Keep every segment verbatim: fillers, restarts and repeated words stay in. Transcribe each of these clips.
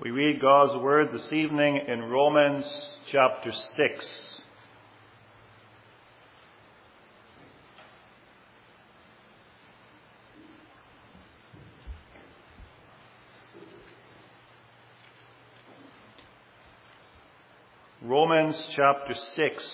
We read God's word this evening in Romans chapter six. Romans chapter six.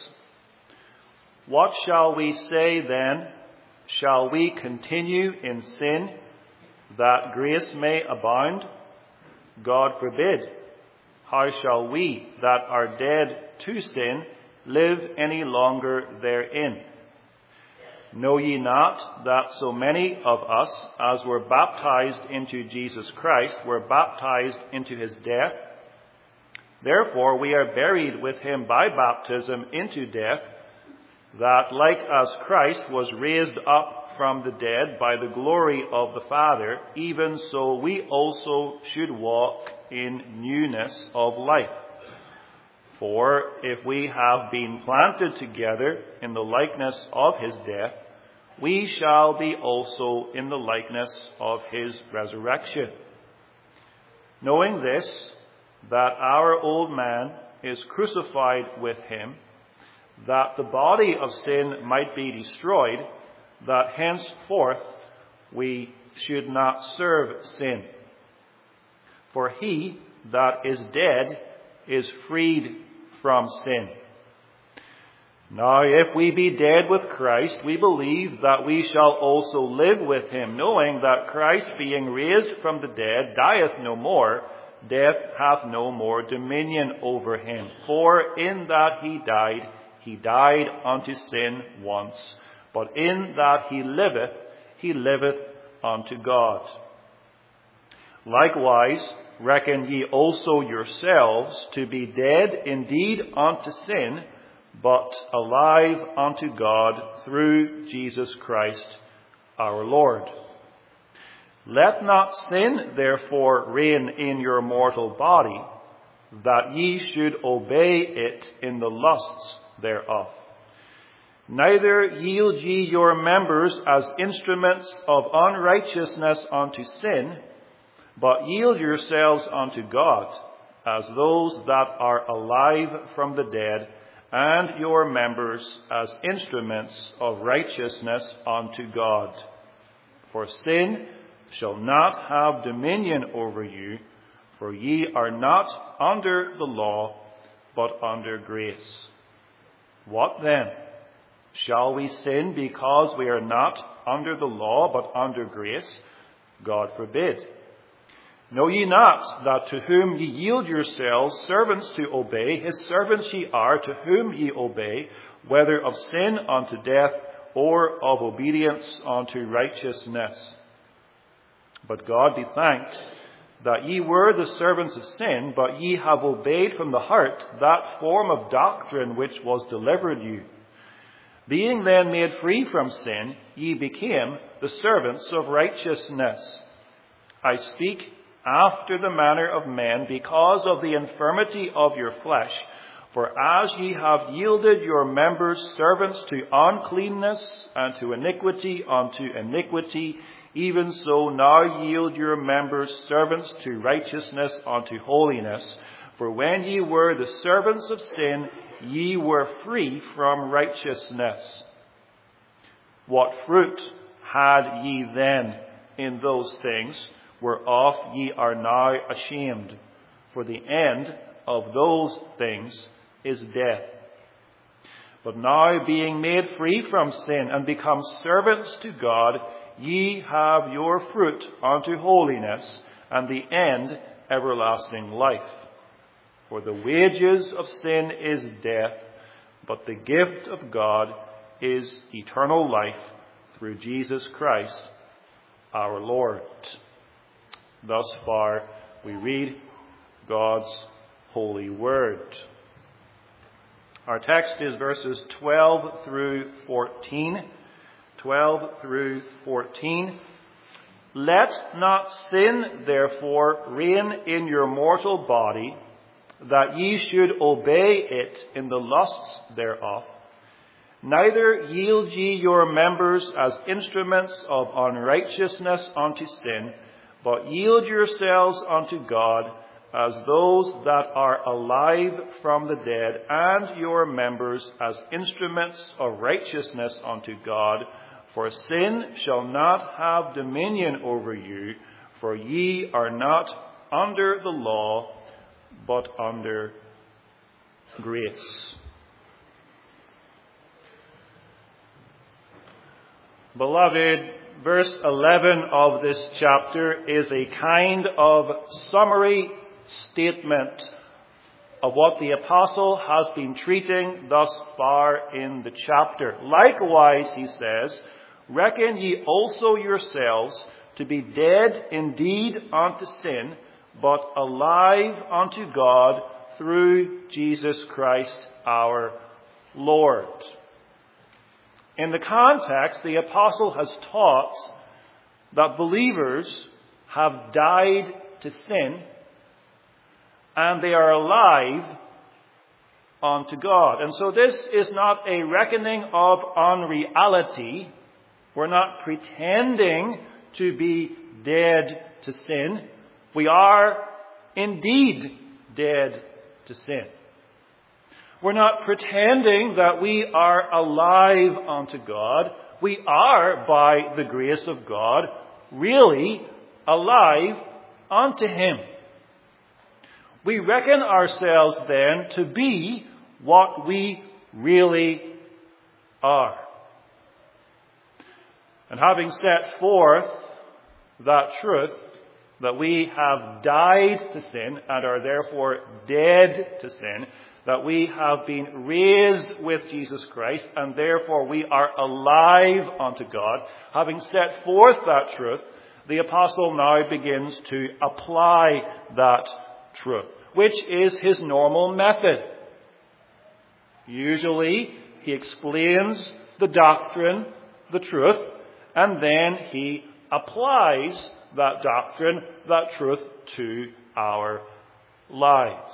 What shall we say then? Shall we continue in sin that grace may abound? God forbid. How shall we that are dead to sin live any longer therein? Know ye not that so many of us as were baptized into Jesus Christ were baptized into his death? Therefore we are buried with him by baptism into death, that like as Christ was raised up from the dead by the glory of the Father, even so we also should walk in newness of life. For if we have been planted together in the likeness of his death, we shall be also in the likeness of his resurrection. Knowing this, that our old man is crucified with him, that the body of sin might be destroyed, that henceforth we should not serve sin. For he that is dead is freed from sin. Now if we be dead with Christ, we believe that we shall also live with him, knowing that Christ, being raised from the dead, dieth no more, death hath no more dominion over him. For in that he died, he died unto sin once, but in that he liveth, he liveth unto God. Likewise, reckon ye also yourselves to be dead indeed unto sin, but alive unto God through Jesus Christ our Lord. Let not sin therefore reign in your mortal body, that ye should obey it in the lusts thereof. Neither yield ye your members as instruments of unrighteousness unto sin, but yield yourselves unto God as those that are alive from the dead, and your members as instruments of righteousness unto God. For sin shall not have dominion over you, for ye are not under the law, but under grace. What then? Shall we sin because we are not under the law, but under grace? God forbid. Know ye not that to whom ye yield yourselves servants to obey, his servants ye are, to whom ye obey, whether of sin unto death, or of obedience unto righteousness? But God be thanked that ye were the servants of sin, but ye have obeyed from the heart that form of doctrine which was delivered you. Being then made free from sin, ye became the servants of righteousness. I speak after the manner of men, because of the infirmity of your flesh. For as ye have yielded your members servants to uncleanness, and to iniquity unto iniquity, even so now yield your members servants to righteousness unto holiness. For when ye were the servants of sin, ye were free from righteousness. What fruit had ye then in those things, whereof ye are now ashamed? For the end of those things is death. But now being made free from sin and become servants to God, ye have your fruit unto holiness, and the end everlasting life. For the wages of sin is death, but the gift of God is eternal life through Jesus Christ our Lord. Thus far we read God's holy word. Our text is verses twelve through fourteen. twelve through fourteen. Let not sin therefore reign in your mortal body, that ye should obey it in the lusts thereof. Neither yield ye your members as instruments of unrighteousness unto sin, but yield yourselves unto God as those that are alive from the dead, and your members as instruments of righteousness unto God. For sin shall not have dominion over you, for ye are not under the law, but under grace. Beloved, verse eleven of this chapter is a kind of summary statement of what the apostle has been treating thus far in the chapter. Likewise, he says, reckon ye also yourselves to be dead indeed unto sin, but alive unto God through Jesus Christ our Lord. In the context, the apostle has taught that believers have died to sin and they are alive unto God. And so this is not a reckoning of unreality. We're not pretending to be dead to sin. We are indeed dead to sin. We're not pretending that we are alive unto God. We are, by the grace of God, really alive unto Him. We reckon ourselves then to be what we really are. And having set forth that truth, that we have died to sin and are therefore dead to sin, that we have been raised with Jesus Christ and therefore we are alive unto God, having set forth that truth, the apostle now begins to apply that truth, which is his normal method. Usually, he explains the doctrine, the truth, and then he applies that doctrine, that truth to our lives.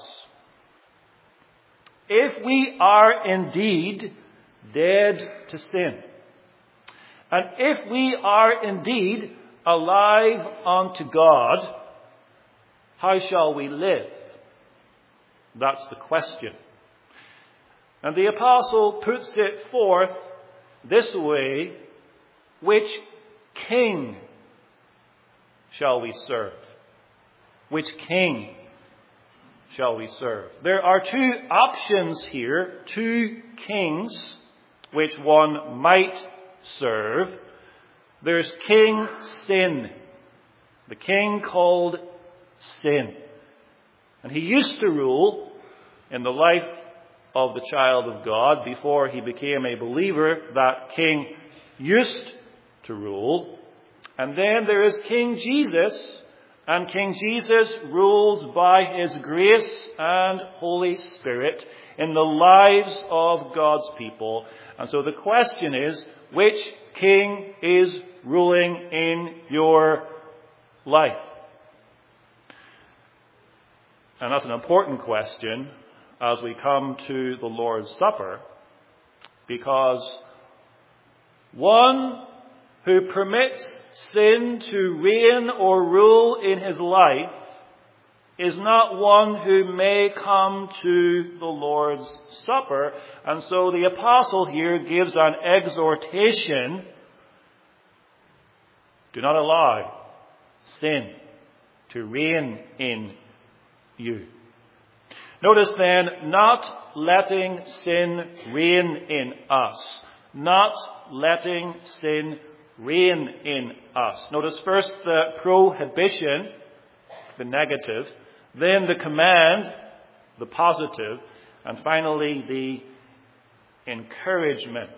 If we are indeed dead to sin, and if we are indeed alive unto God, how shall we live? That's the question. And the apostle puts it forth this way: which king shall we serve? Which king shall we serve? There are two options here, two kings which one might serve. There's King Sin, the king called Sin. And he used to rule in the life of the child of God before he became a believer. That king used to rule. And then there is King Jesus, and King Jesus rules by His grace and Holy Spirit in the lives of God's people. And so the question is, which king is ruling in your life? And that's an important question as we come to the Lord's Supper, because one who permits sin to reign or rule in his life is not one who may come to the Lord's Supper. And so the apostle here gives an exhortation: do not allow sin to reign in you. Notice then, not letting sin reign in us. Not letting sin reign in us. Notice first the prohibition, the negative, then the command, the positive, and finally the encouragement.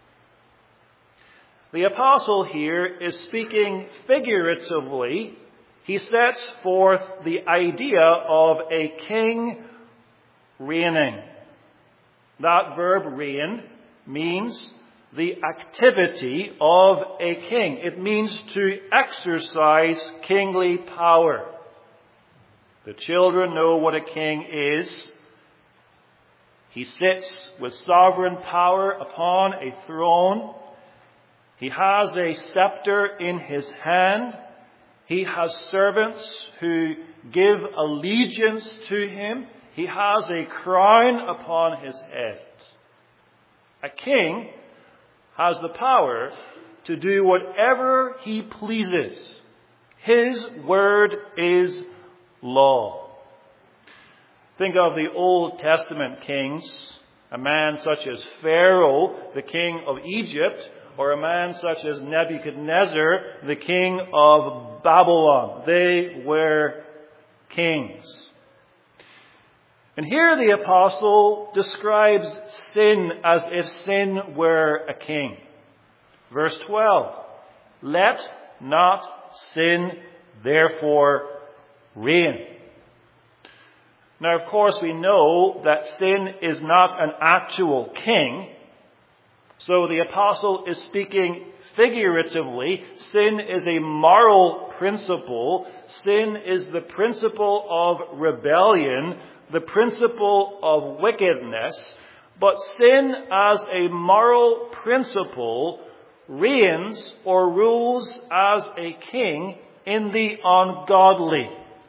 The apostle here is speaking figuratively. He sets forth the idea of a king reigning. That verb reign means the activity of a king. It means to exercise kingly power. The children know what a king is. He sits with sovereign power upon a throne. He has a scepter in his hand. He has servants who give allegiance to him. He has a crown upon his head. A king has the power to do whatever he pleases. His word is law. Think of the Old Testament kings, a man such as Pharaoh, the king of Egypt, or a man such as Nebuchadnezzar, the king of Babylon. They were kings. And here the apostle describes sin as if sin were a king. Verse twelve, let not sin therefore reign. Now, of course, we know that sin is not an actual king. So the apostle is speaking figuratively. Sin is a moral principle. Sin is the principle of rebellion, the principle of wickedness. But sin as a moral principle reigns or rules as a king in the ungodly.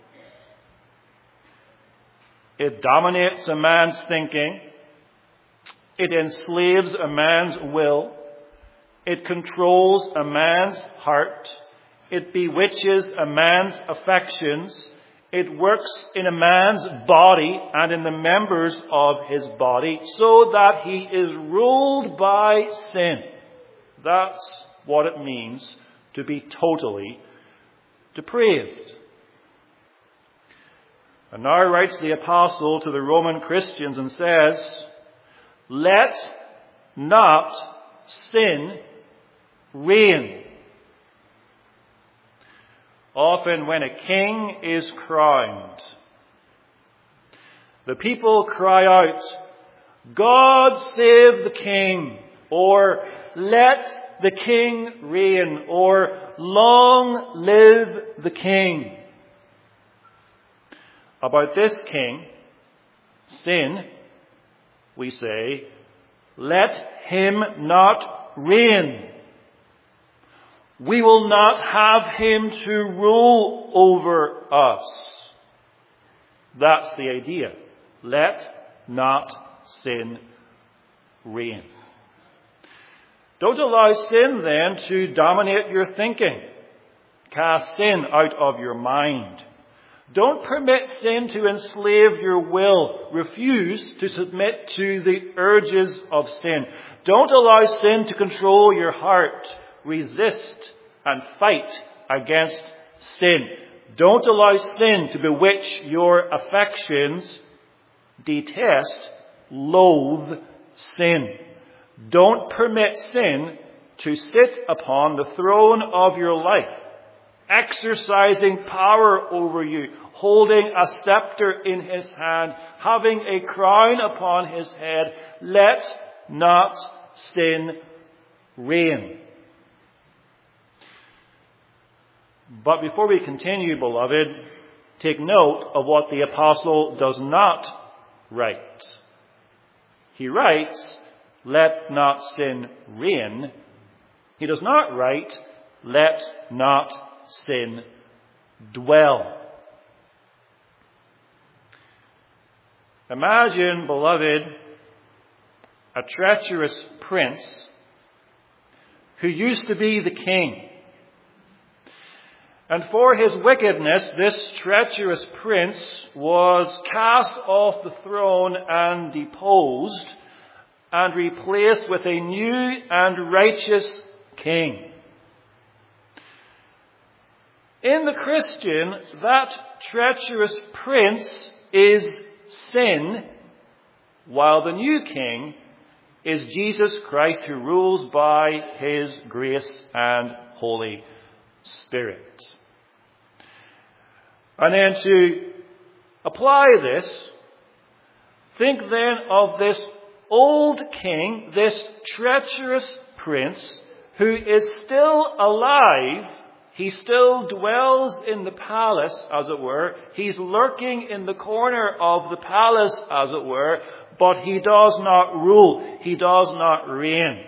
It dominates a man's thinking. It enslaves a man's will. It controls a man's heart. It bewitches a man's affections. It works in a man's body and in the members of his body so that he is ruled by sin. That's what it means to be totally depraved. And now writes the apostle to the Roman Christians and says, let not sin reign. Often when a king is crowned, the people cry out, God save the king, or let the king reign, or long live the king. About this king, sin, we say, let him not reign. We will not have him to rule over us. That's the idea. Let not sin reign. Don't allow sin then to dominate your thinking. Cast sin out of your mind. Don't permit sin to enslave your will. Refuse to submit to the urges of sin. Don't allow sin to control your heart. Resist and fight against sin. Don't allow sin to bewitch your affections. Detest, loathe sin. Don't permit sin to sit upon the throne of your life, exercising power over you, holding a scepter in his hand, having a crown upon his head. Let not sin reign. But before we continue, beloved, take note of what the apostle does not write. He writes, let not sin reign. He does not write, let not sin dwell. Imagine, beloved, a treacherous prince who used to be the king. And for his wickedness, this treacherous prince was cast off the throne and deposed and replaced with a new and righteous king. In the Christian, that treacherous prince is sin, while the new king is Jesus Christ, who rules by his grace and Holy Spirit. And then to apply this, think then of this old king, this treacherous prince, who is still alive. He still dwells in the palace, as it were. He's lurking in the corner of the palace, as it were, but he does not rule. He does not reign.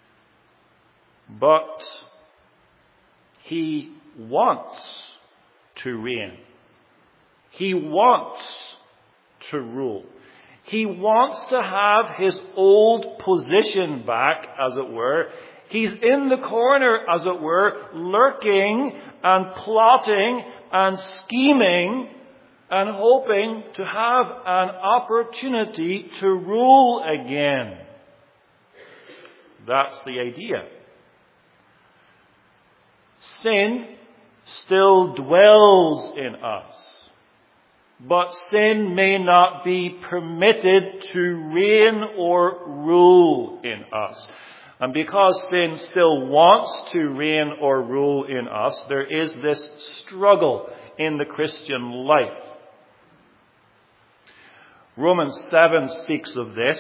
But he wants to reign. He wants to rule. He wants to have his old position back, as it were. He's in the corner, as it were, lurking and plotting and scheming and hoping to have an opportunity to rule again. That's the idea. Sin still dwells in us, but sin may not be permitted to reign or rule in us. And because sin still wants to reign or rule in us, there is this struggle in the Christian life. Romans seven speaks of this.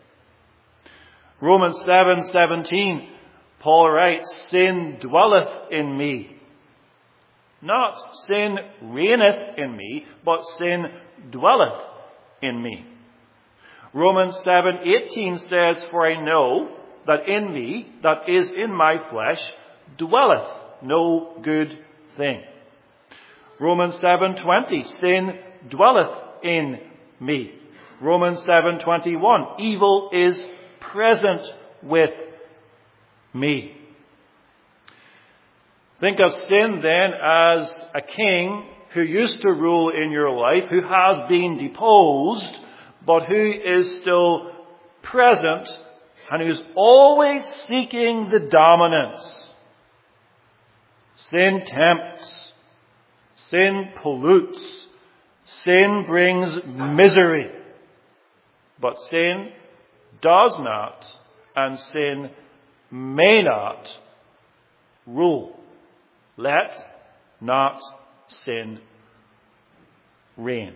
Romans seven seventeen, Paul writes, "Sin dwelleth in me." Not sin reigneth in me, but sin dwelleth in me. Romans seven eighteen says, "For I know that in me, that is in my flesh, dwelleth no good thing." Romans seven twenty, "Sin dwelleth in me." Romans seven twenty-one, "Evil is present with me." Think of sin then as a king who used to rule in your life, who has been deposed, but who is still present and who's always seeking the dominance. Sin tempts. Sin pollutes. Sin brings misery. But sin does not and sin may not rule. Let not sin reign.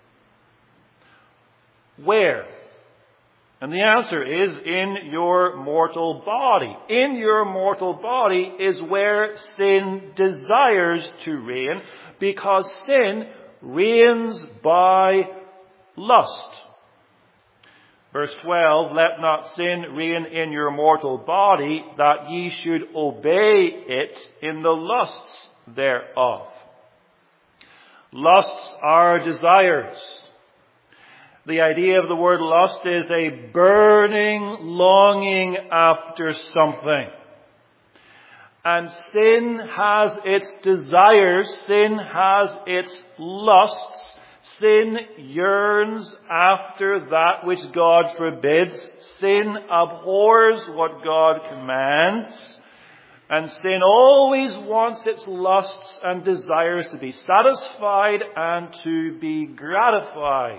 Where? And the answer is in your mortal body. In your mortal body is where sin desires to reign, because sin reigns by lust. Verse twelve, "Let not sin reign in your mortal body, that ye should obey it in the lusts thereof." Lusts are desires. The idea of the word lust is a burning longing after something. And sin has its desires, sin has its lusts. Sin yearns after that which God forbids. Sin abhors what God commands. And sin always wants its lusts and desires to be satisfied and to be gratified.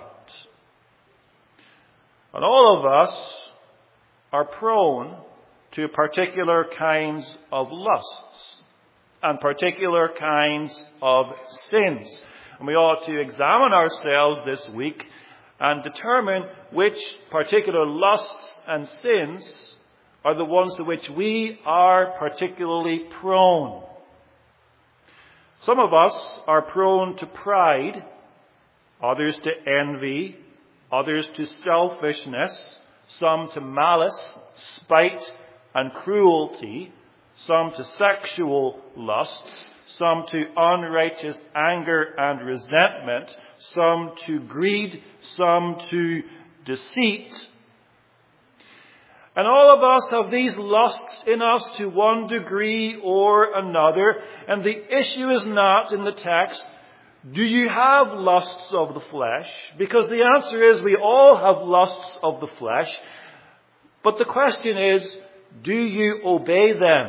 And all of us are prone to particular kinds of lusts and particular kinds of sins. And we ought to examine ourselves this week and determine which particular lusts and sins are the ones to which we are particularly prone. Some of us are prone to pride, others to envy, others to selfishness, some to malice, spite, and cruelty, some to sexual lusts, some to unrighteous anger and resentment, some to greed, some to deceit. And all of us have these lusts in us to one degree or another. And the issue is not in the text, do you have lusts of the flesh? Because the answer is we all have lusts of the flesh. But the question is, do you obey them?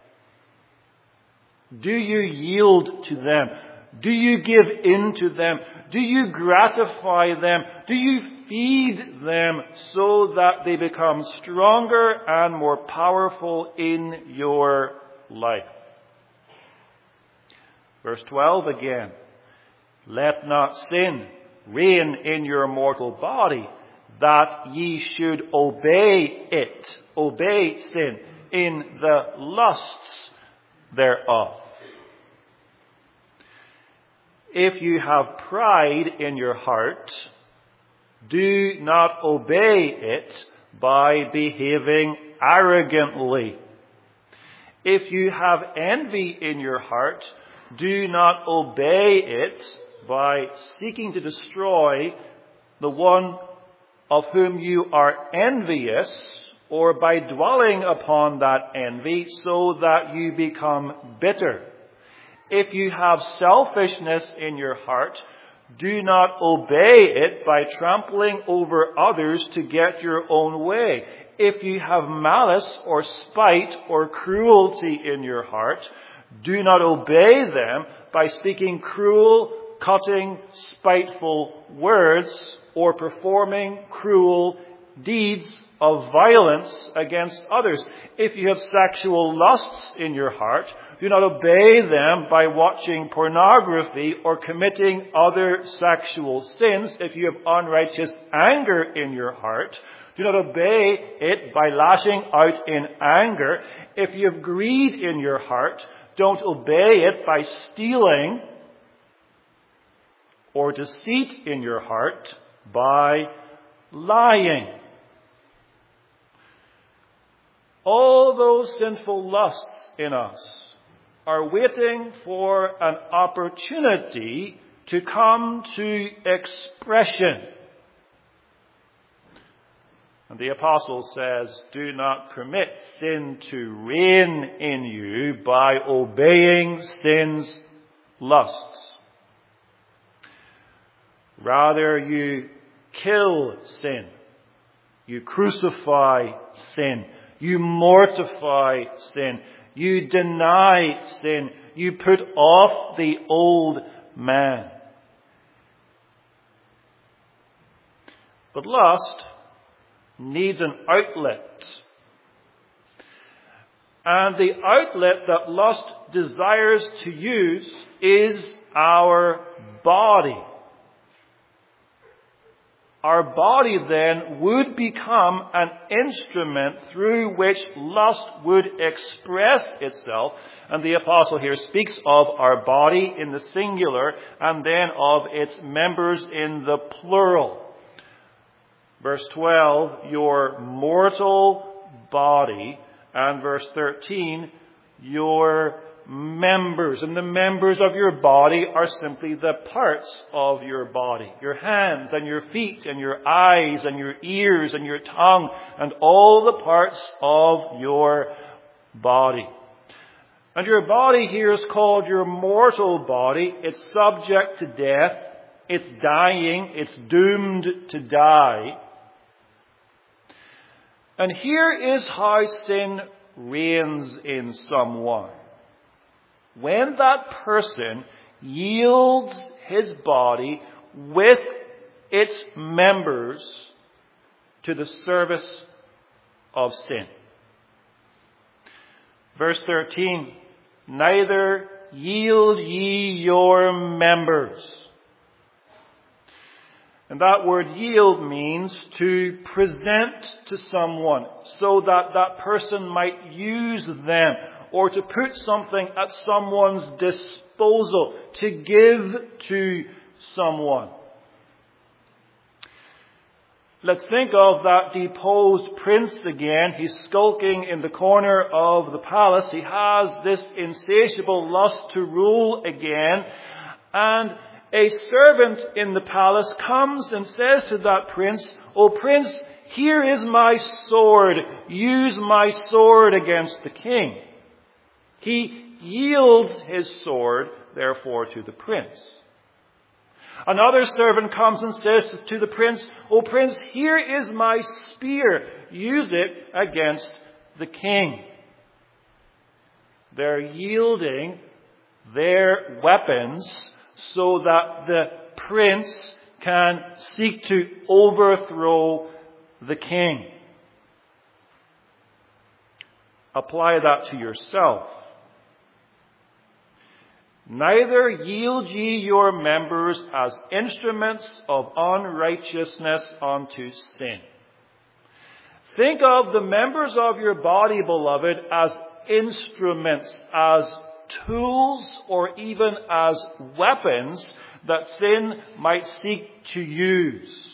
Do you yield to them? Do you give in to them? Do you gratify them? Do you feed them so that they become stronger and more powerful in your life? Verse twelve again. "Let not sin reign in your mortal body, that ye should obey it." Obey sin in the lusts thereof. If you have pride in your heart, do not obey it by behaving arrogantly. If you have envy in your heart, Do not obey it by seeking to destroy the one of whom you are envious, or by dwelling upon that envy so that you become bitter. If you have selfishness in your heart, do not obey it by trampling over others to get your own way. If you have malice or spite or cruelty in your heart, do not obey them by speaking cruel, cutting, spiteful words or performing cruel deeds of violence against others. If you have sexual lusts in your heart, do not obey them by watching pornography or committing other sexual sins. If you have unrighteous anger in your heart, do not obey it by lashing out in anger. If you have greed in your heart, don't obey it by stealing, or deceit in your heart by lying. All those sinful lusts in us are waiting for an opportunity to come to expression. And the apostle says, do not permit sin to reign in you by obeying sin's lusts. Rather, you kill sin. You crucify sin. You mortify sin. You deny sin. You put off the old man. But lust needs an outlet. And the outlet that lust desires to use is our body. Our body then would become an instrument through which lust would express itself. And the apostle here speaks of our body in the singular and then of its members in the plural. Verse twelve, your mortal body, and verse thirteen, your members. And the members of your body are simply the parts of your body. Your hands and your feet and your eyes and your ears and your tongue and all the parts of your body. And your body here is called your mortal body. It's subject to death. It's dying. It's doomed to die. And here is how sin reigns in someone. When that person yields his body with its members to the service of sin. Verse thirteen, neither yield ye your members. And that word yield means to present to someone so that that person might use them, or to put something at someone's disposal, to give to someone. Let's think of that deposed prince again. He's skulking in the corner of the palace. He has this insatiable lust to rule again. And a servant in the palace comes and says to that prince, "O prince, here is my sword. Use my sword against the king." He yields his sword, therefore, to the prince. Another servant comes and says to the prince, "O prince, here is my spear. Use it against the king." They're yielding their weapons so that the prince can seek to overthrow the king. Apply that to yourself. Neither yield ye your members as instruments of unrighteousness unto sin. Think of the members of your body, beloved, as instruments, as tools, or even as weapons that sin might seek to use.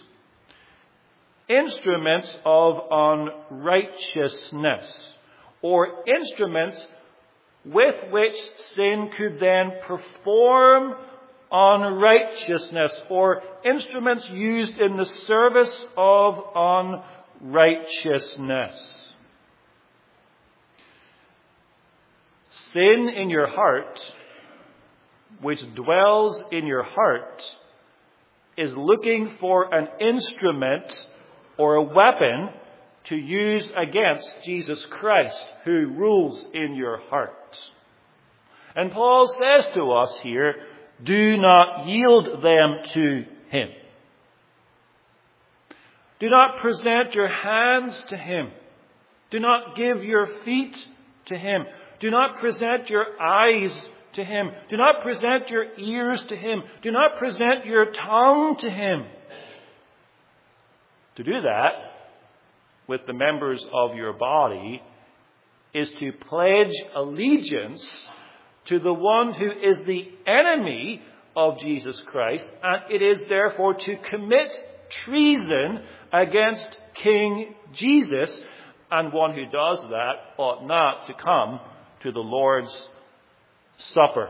Instruments of unrighteousness, or instruments with which sin could then perform unrighteousness, or instruments used in the service of unrighteousness. Sin in your heart, which dwells in your heart, is looking for an instrument or a weapon to use against Jesus Christ, who rules in your heart. And Paul says to us here, do not yield them to him. Do not present your hands to him. Do not give your feet to him. Do not present your eyes to him. Do not present your ears to him. Do not present your tongue to him. To do that with the members of your body is to pledge allegiance to the one who is the enemy of Jesus Christ, and it is therefore to commit treason against King Jesus, and one who does that ought not to come to the Lord's Supper.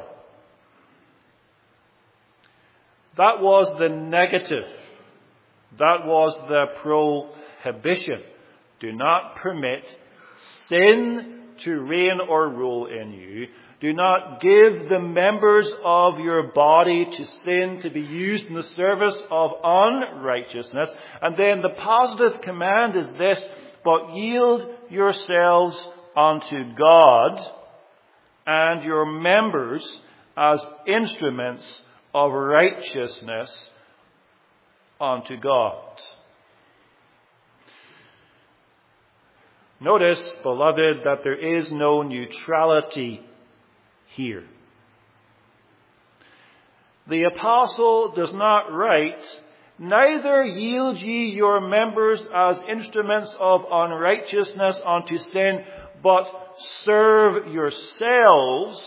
That was the negative. That was the prohibition. Do not permit sin to reign or rule in you. Do not give the members of your body to sin to be used in the service of unrighteousness. And then the positive command is this, but yield yourselves unto God and your members as instruments of righteousness unto God. Notice, beloved, that there is no neutrality here. The apostle does not write, neither yield ye your members as instruments of unrighteousness unto sin, but serve yourselves.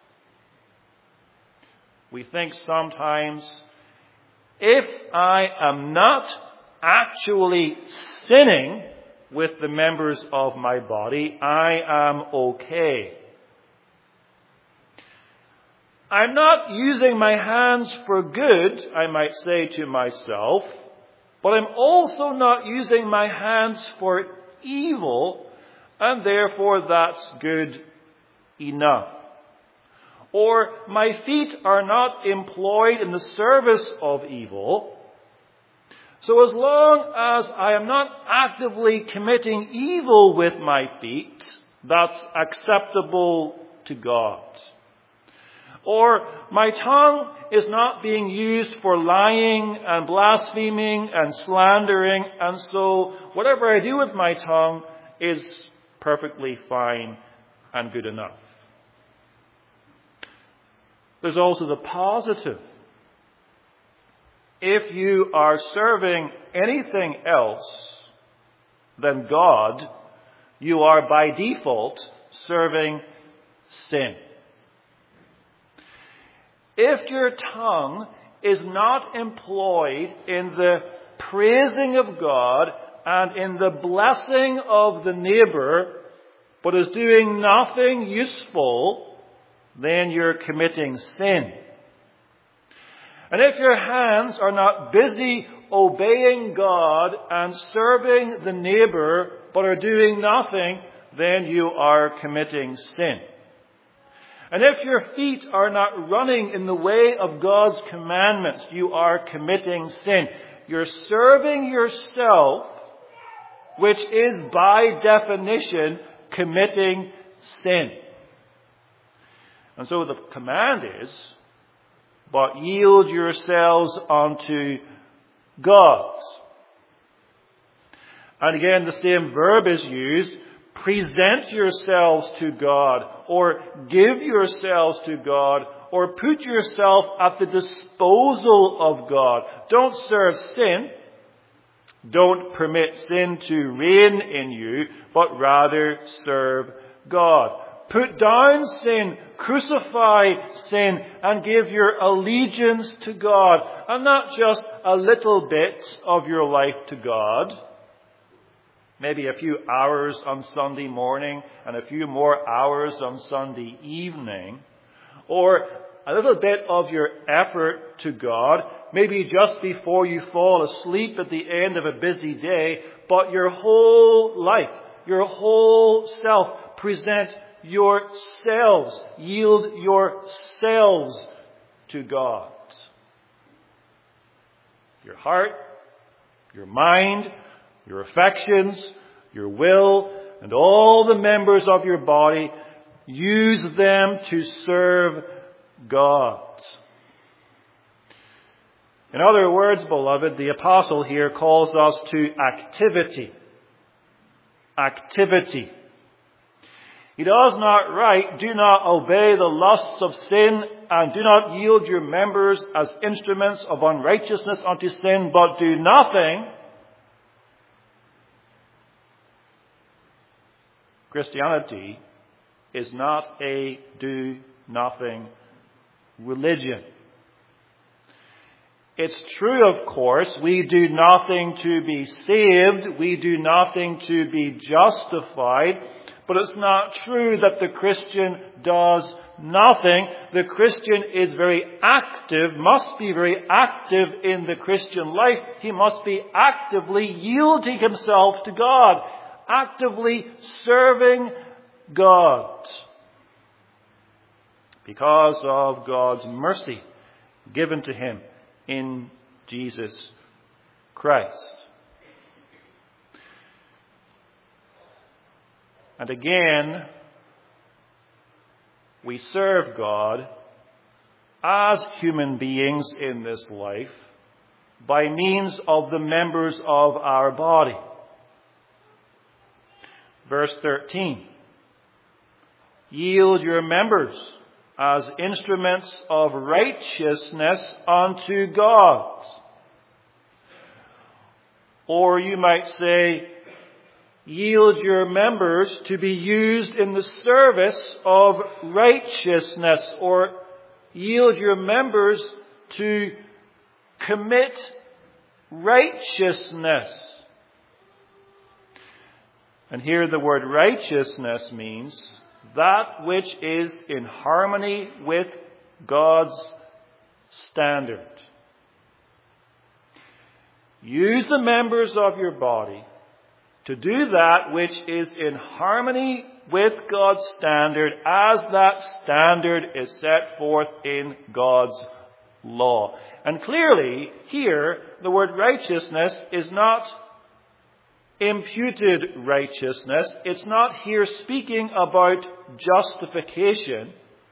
We think sometimes, if I am not actually sinning with the members of my body, I am okay. I'm not using my hands for good, I might say to myself, but I'm also not using my hands for evil, and therefore that's good enough. Or my feet are not employed in the service of evil, so as long as I am not actively committing evil with my feet, that's acceptable to God. Or my tongue is not being used for lying and blaspheming and slandering, and so whatever I do with my tongue is perfectly fine and good enough. There's also the positive. If you are serving anything else than God, you are by default serving sin. If your tongue is not employed in the praising of God and in the blessing of the neighbor, but is doing nothing useful, then you're committing sin. And if your hands are not busy obeying God and serving the neighbor, but are doing nothing, then you are committing sin. And if your feet are not running in the way of God's commandments, you are committing sin. You're serving yourself, which is by definition committing sin. And so the command is, but yield yourselves unto God. And again, the same verb is used. Present yourselves to God, or give yourselves to God, or put yourself at the disposal of God. Don't serve sin. Don't permit sin to reign in you, but rather serve God. Put down sin, crucify sin, and give your allegiance to God, and not just a little bit of your life to God. maybe a few hours on Sunday morning and a few more hours on Sunday evening, or a little bit of your effort to God, maybe just before you fall asleep at the end of a busy day, but your whole life, your whole self, present yourselves, yield yourselves to God. Your heart, your mind, your affections, your will, and all the members of your body, use them to serve God. In other words, beloved, the apostle here calls us to activity. Activity. He does not write, do not obey the lusts of sin, and do not yield your members as instruments of unrighteousness unto sin, but do nothing. Christianity is not a do-nothing religion. It's true, of course, we do nothing to be saved, we do nothing to be justified, but it's not true that the Christian does nothing. The Christian is very active, must be very active in the Christian life. He must be actively yielding himself to God, actively serving God, because of God's mercy given to him in Jesus Christ. And again, we serve God as human beings in this life by means of the members of our body. Verse thirteen. Yield your members as instruments of righteousness unto God. Or you might say, yield your members to be used in the service of righteousness, or yield your members to commit righteousness. And here the word righteousness means that which is in harmony with God's standard. Use the members of your body to do that which is in harmony with God's standard, as that standard is set forth in God's law. And clearly, here, the word righteousness is not imputed righteousness. It's not here speaking about justification.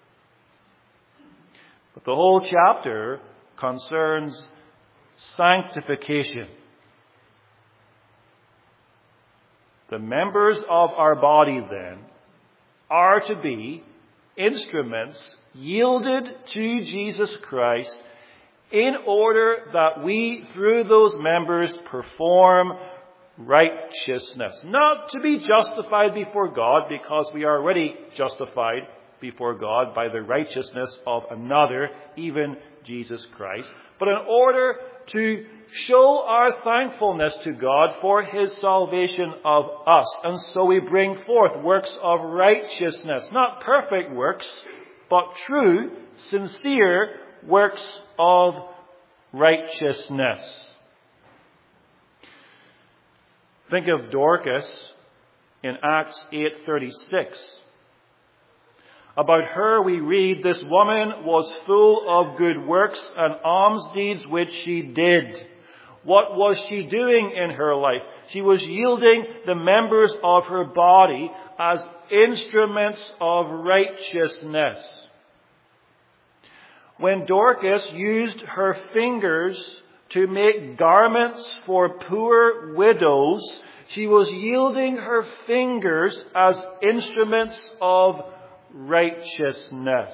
But the whole chapter concerns sanctification. The members of our body, then, are to be instruments yielded to Jesus Christ in order that we, through those members, perform righteousness. Not to be justified before God, because we are already justified before God by the righteousness of another, even Jesus Christ, but in order to show our thankfulness to God for his salvation of us. And so we bring forth works of righteousness, not perfect works, but true, sincere works of righteousness. Think of Dorcas in Acts eight thirty-six. About her we read, this woman was full of good works and alms deeds which she did. What was she doing in her life? She was yielding the members of her body as instruments of righteousness. When Dorcas used her fingers to make garments for poor widows, she was yielding her fingers as instruments of righteousness.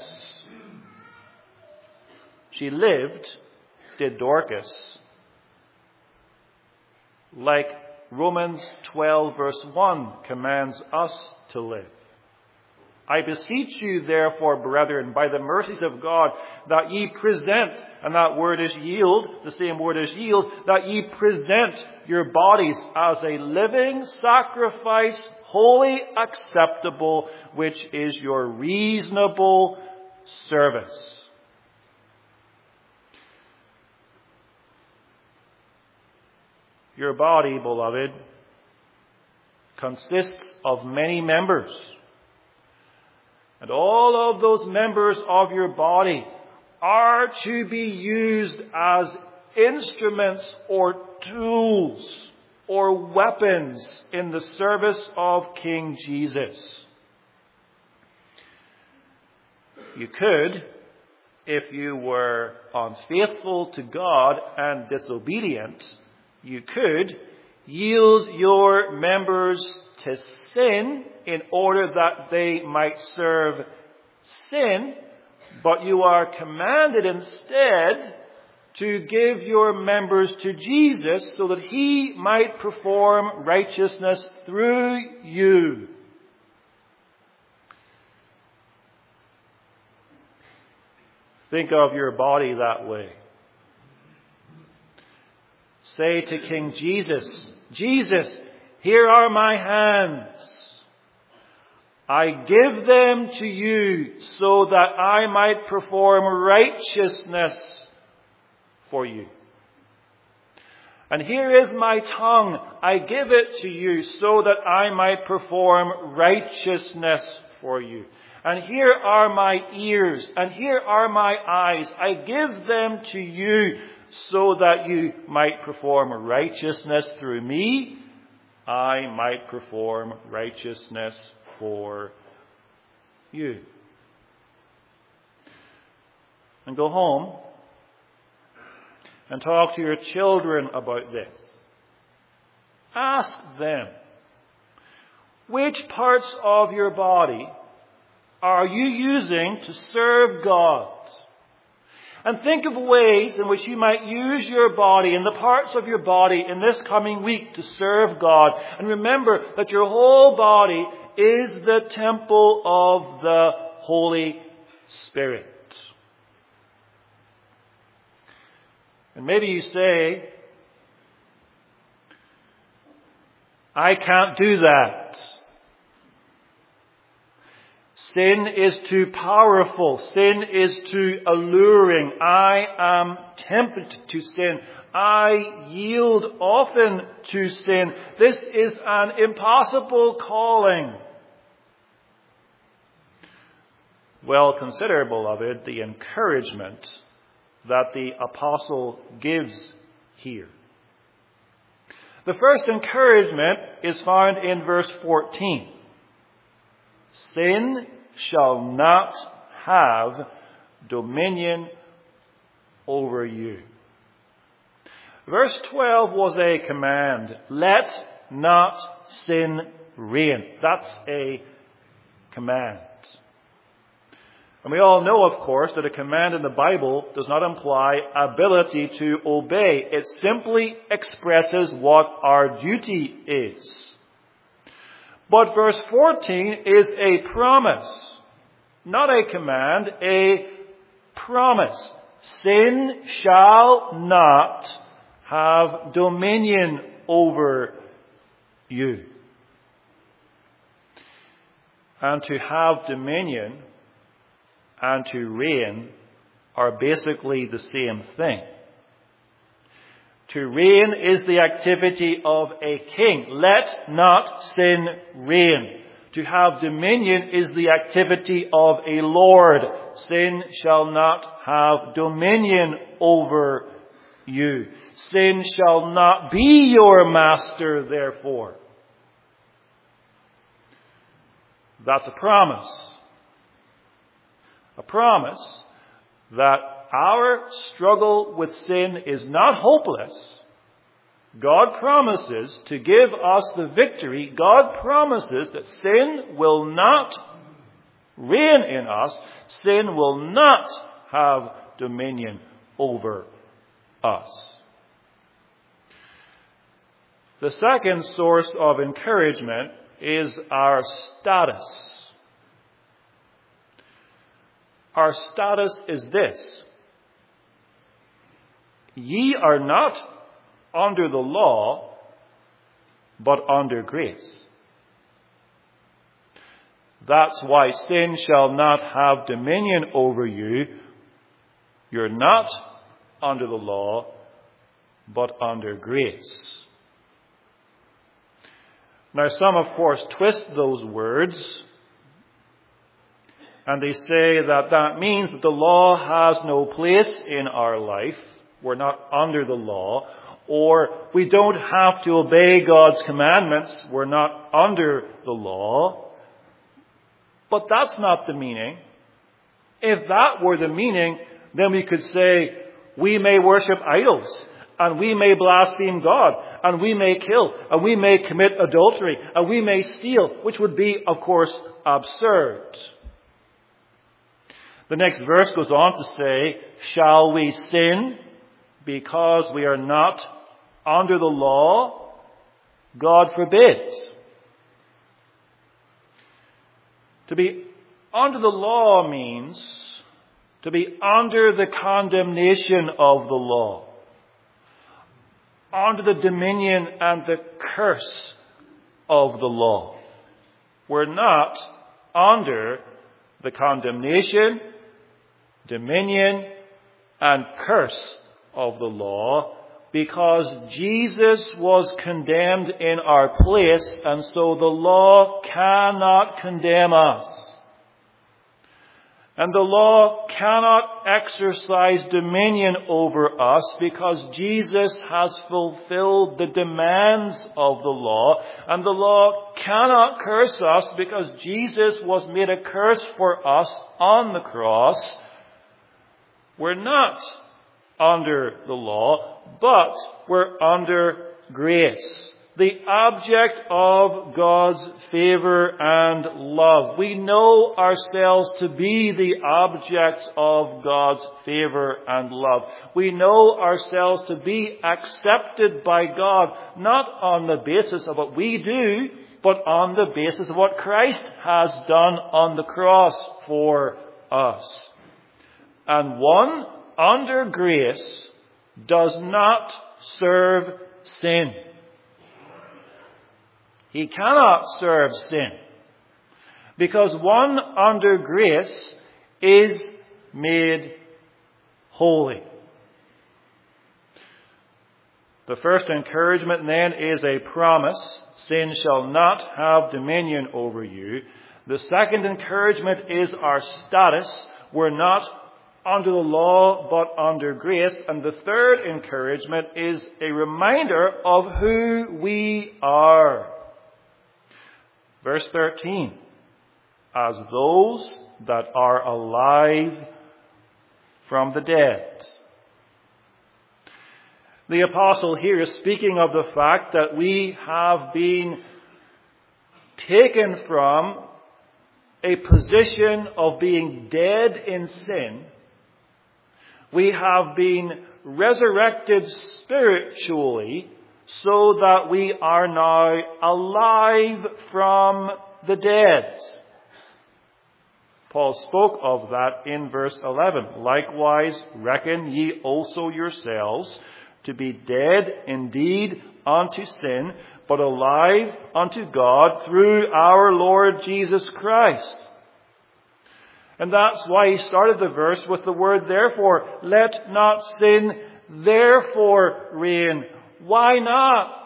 She lived, did Dorcas, like Romans twelve verse one commands us to live. I beseech you, therefore, brethren, by the mercies of God, that ye present, and that word is yield, the same word is yield, that ye present your bodies as a living sacrifice, holy, acceptable, which is your reasonable service. Your body, beloved, consists of many members. And all of those members of your body are to be used as instruments or tools or weapons in the service of King Jesus. You could, if you were unfaithful to God and disobedient, you could yield your members to sin in order that they might serve sin, but you are commanded instead to give your members to Jesus so that he might perform righteousness through you. Think of your body that way. Say to King Jesus, Jesus, here are my hands. I give them to you so that I might perform righteousness for you. And here is my tongue. I give it to you so that I might perform righteousness for you. And here are my ears, and here are my eyes. I give them to you so that you might perform righteousness through me. I might perform righteousness for you. And go home and talk to your children about this. Ask them, which parts of your body are you using to serve God? And think of ways in which you might use your body and the parts of your body in this coming week to serve God. And remember that your whole body is the temple of the Holy Spirit. And maybe you say, I can't do that. Sin is too powerful. Sin is too alluring. I am tempted to sin. I yield often to sin. This is an impossible calling. Well, consider, beloved, the encouragement that the apostle gives here. The first encouragement is found in verse fourteen. Sin shall not have dominion over you. Verse twelve was a command. Let not sin reign. That's a command. And we all know, of course, that a command in the Bible does not imply ability to obey. It simply expresses what our duty is. But verse fourteen is a promise, not a command, a promise. Sin shall not have dominion over you. And to have dominion and to reign are basically the same thing. To reign is the activity of a king. Let not sin reign. To have dominion is the activity of a lord. Sin shall not have dominion over you. Sin shall not be your master, therefore. That's a promise. A promise that our struggle with sin is not hopeless. God promises to give us the victory. God promises that sin will not reign in us. Sin will not have dominion over us. The second source of encouragement is our status. our status is this: ye are not under the law, but under grace. That's why sin shall not have dominion over you. You're not under the law, but under grace. Now, some, of course, twist those words, and they say that that means that the law has no place in our life. We're not under the law. Or we don't have to obey God's commandments. We're not under the law. But that's not the meaning. If that were the meaning, then we could say we may worship idols, and we may blaspheme God, and we may kill, and we may commit adultery, and we may steal, which would be, of course, absurd. The next verse goes on to say, shall we sin because we are not under the law? God forbid. To be under the law means to be under the condemnation of the law, under the dominion and the curse of the law. We're not under the condemnation, dominion, and curse of the law, because Jesus was condemned in our place, and so the law cannot condemn us. And the law cannot exercise dominion over us because Jesus has fulfilled the demands of the law. And the law cannot curse us because Jesus was made a curse for us on the cross. We're not under the law, but we're under grace, the object of God's favor and love. We know ourselves to be the objects of God's favor and love. We know ourselves to be accepted by God, not on the basis of what we do, but on the basis of what Christ has done on the cross for us. And one under grace does not serve sin. He cannot serve sin, because one under grace is made holy. The first encouragement then is a promise: sin shall not have dominion over you. The second encouragement is our status. We're not under the law, but under grace. And the third encouragement is a reminder of who we are. Verse thirteen, as those that are alive from the dead. The apostle here is speaking of the fact that we have been taken from a position of being dead in sin. We have been resurrected spiritually, so that we are now alive from the dead. Paul spoke of that in verse eleven. Likewise, reckon ye also yourselves to be dead indeed unto sin, but alive unto God through our Lord Jesus Christ. And that's why he started the verse with the word therefore. Let not sin therefore reign. Why not?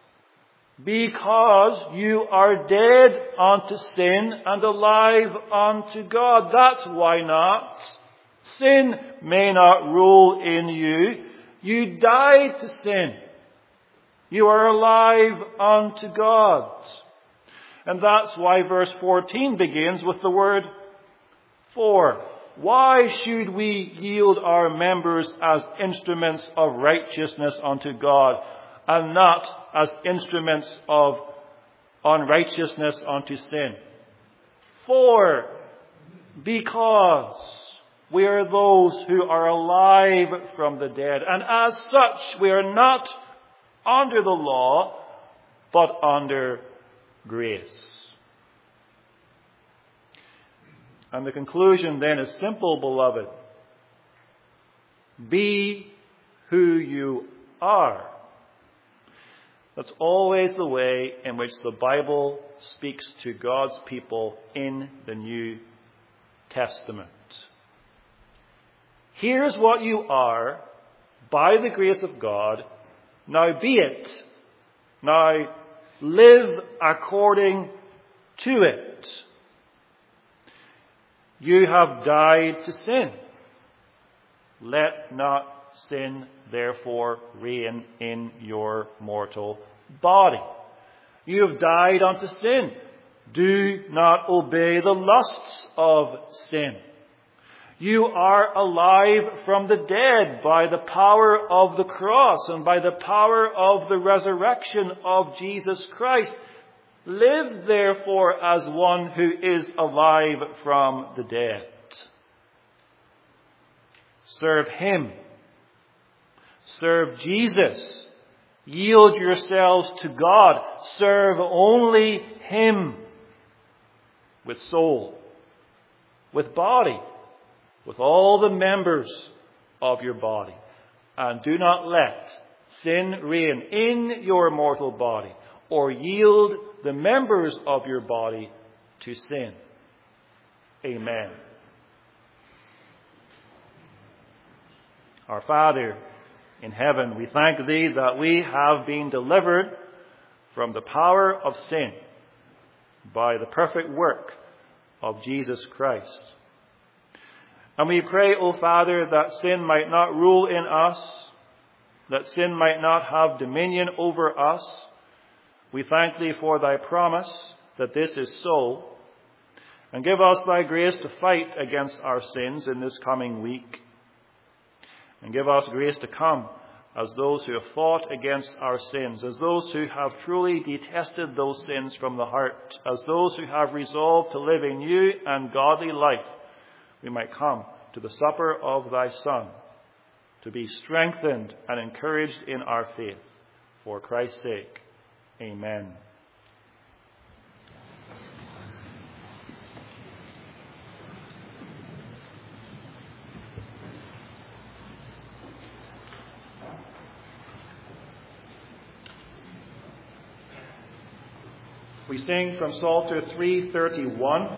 Because you are dead unto sin and alive unto God. That's why not. Sin may not rule in you. You died to sin. You are alive unto God. And that's why verse fourteen begins with the word for. Why should we yield our members as instruments of righteousness unto God, and not as instruments of unrighteousness unto sin? For, because we are those who are alive from the dead, and as such we are not under the law, but under grace. And the conclusion then is simple, beloved. Be who you are. That's always the way in which the Bible speaks to God's people in the New Testament. Here's what you are by the grace of God. Now be it. Now live according to it. You have died to sin. Let not sin, therefore, reign in your mortal body. You have died unto sin. Do not obey the lusts of sin. You are alive from the dead by the power of the cross and by the power of the resurrection of Jesus Christ. Live, therefore, as one who is alive from the dead. Serve Him. Serve Jesus. Yield yourselves to God. Serve only Him. With soul. With body. With all the members of your body. And do not let sin reign in your mortal body, or yield the members of your body to sin. Amen. Our Father in heaven, we thank Thee that we have been delivered from the power of sin by the perfect work of Jesus Christ. And we pray, O Father, that sin might not rule in us, that sin might not have dominion over us. We thank Thee for Thy promise that this is so. And give us Thy grace to fight against our sins in this coming week. And give us grace to come as those who have fought against our sins, as those who have truly detested those sins from the heart, as those who have resolved to live a new and godly life. We might come to the supper of Thy Son, to be strengthened and encouraged in our faith. For Christ's sake, amen. We sing from Psalter three thirty-one.